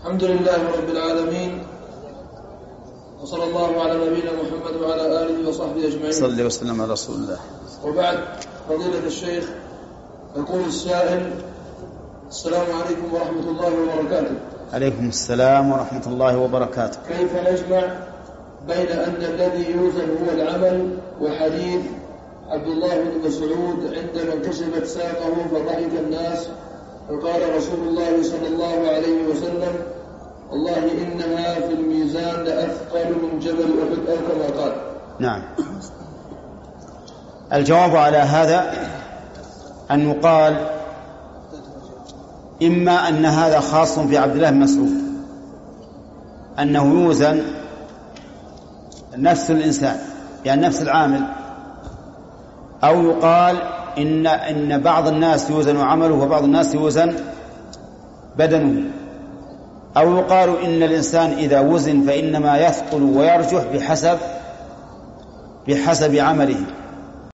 الحمد لله رب العالمين، وصلى الله على نبينا محمد وعلى آله وصحبه أجمعين. صلى وسلم على رسول الله. وبعد، فضيلة الشيخ، يقول السائل: السلام عليكم ورحمة الله وبركاته. عليكم السلام ورحمة الله وبركاته. كيف نجمع بين أن الذي يوزن هو العمل وحديث عبد الله بن مسعود عندما انكشفت ساقه فضحك الناس فقال رسول الله صلى الله عليه وسلم: والله إنها في الميزان لأثقل من جبل أحد، أو كما قال. نعم. الجواب على هذا أن يقال: إما أن هذا خاص في عبد الله بن مسعود أنه يوزن نفس الإنسان يعني نفس العامل، أو يقال إن بعض الناس يوزن عمله وبعض الناس يوزن بدنه، أو يقال إن الإنسان إذا وزن فإنما يثقل ويرجح بحسب عمله.